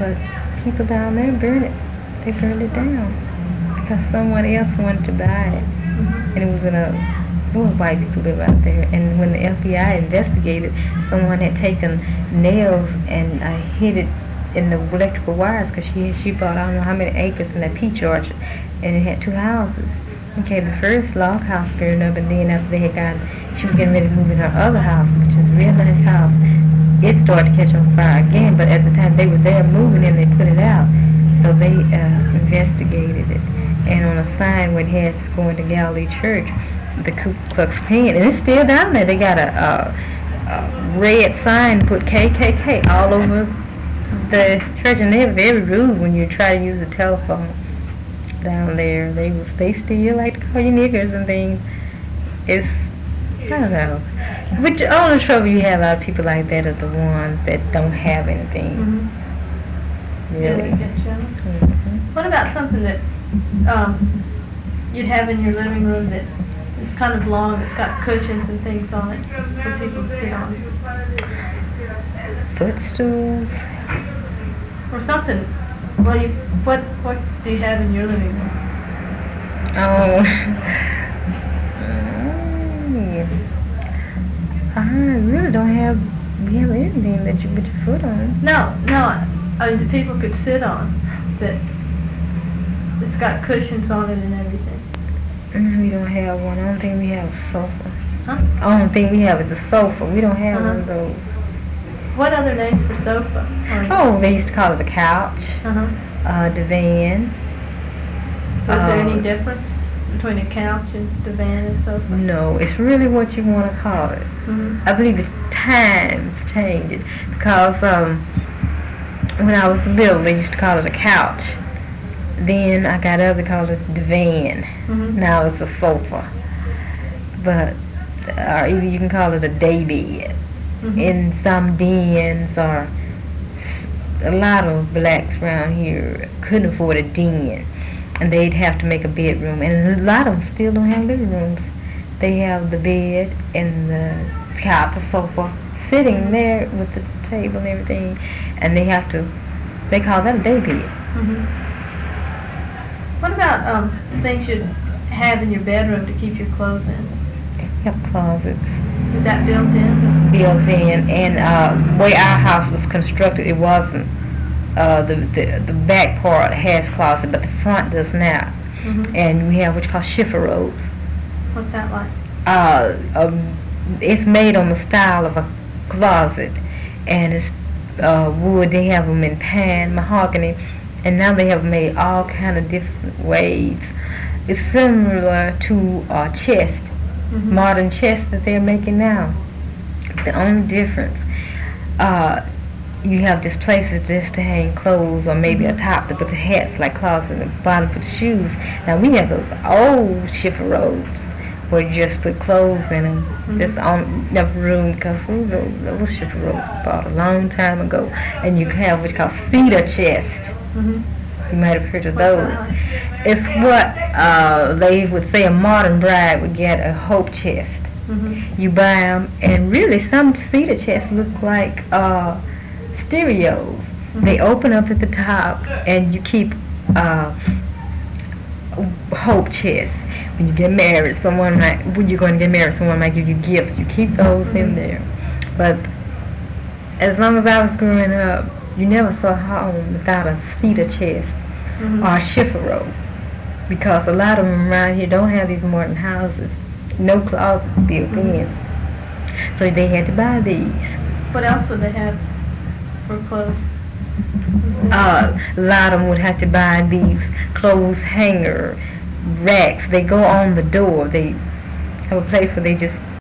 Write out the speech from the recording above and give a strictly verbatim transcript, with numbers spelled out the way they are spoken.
but people down there burned it. They burned it down because someone else wanted to buy it, Mm-hmm. and it was in a. There were white people live out there, and when the F B I investigated, someone had taken nails and uh, hid it in the electrical wires because she she bought I don't know how many acres in that peach orchard, and it had two houses. Okay, the first log house burned up, and then after they had got, she was getting ready to move in her other house, which is a real nice house. It started to catch on fire again, but at the time they were there moving and they put it out, so they uh, investigated it. And on a sign where it has going to Galilee Church, the Ku Klux Klan, and it's still down there. They got a, a, a red sign put K K K all over the church, and they're very rude when you try to use the telephone down there. They was they still like to call you niggers and things. It's I don't know. But the only trouble you have out of people like that are the ones that don't have anything. Mm-hmm. Really. Yeah, they get jealous. Mm-hmm. What about something that um, you'd have in your living room that is kind of long, it's got cushions and things on it for people to sit on? Footstools. Or something. Well, you, what what do you have in your living room? Oh. Mm. I really don't have, we have anything that you put your foot on. No, no. I mean, the people could sit on that. It's got cushions on it and everything. Mm, we don't have one. I don't think we have a sofa. Huh? I don't think we have is a sofa. We don't have Uh-huh. one of those. What other names for sofa? Or, Oh, they used to call it a couch, Uh-huh. uh, divan. Was there uh, any difference between a couch and divan and sofa? No, it's really what you want to call it. Mm-hmm. I believe the times changed it because um, when I was little, they used to call it a couch. Then I got up to call it a divan. Mm-hmm. Now it's a sofa. But or either you can call it a day bed. Mm-hmm. In some dens, or a lot of blacks around here couldn't afford a den, and they'd have to make a bedroom. And a lot of them still don't have living rooms. They have the bed and the couch, the sofa, sitting there with the table and everything, and they have to. They call that a day bed. Mm-hmm. What about um, things you'd have in your bedroom to keep your clothes in? We have closets Is that built in? built in, and uh, the way our house was constructed, it wasn't. Uh, the, the the back part has closet, but the front does not. Mm-hmm. And we have what you call shiffer robes. What's that like? Uh, um, it's made on the style of a closet, and it's uh, wood. They have them in pine, mahogany, and now they have made all kind of different ways. It's similar to a chest, Mm-hmm. modern chest that they're making now. The only difference, uh, you have just places just to hang clothes, or maybe a top to put the hats like closets, and the bottom for the shoes. Now we have those old shiffer robes where you just put clothes in them. Mm-hmm. Just on enough room, because those, those shiffer robes bought a long time ago. And you have what's called cedar chest. Mm-hmm. You might have heard of What's those. that like? It's what uh, they would say a modern bride would get, a hope chest. Mm-hmm. You buy them, and really some cedar chests look like uh, stereos. Mm-hmm. They open up at the top, and you keep uh, hope chests. When you get married, someone might, when you're going to get married, someone might give you gifts. You keep those Mm-hmm. in there. But as long as I was growing up, you never saw a home without a cedar chest Mm-hmm. or a shiffer robe, because a lot of them around here don't have these modern houses, no closets built Mm-hmm. in, so they had to buy these. What else would they have for clothes? Uh, a lot of them would have to buy these clothes hanger racks. They go on the door. They have a place where they just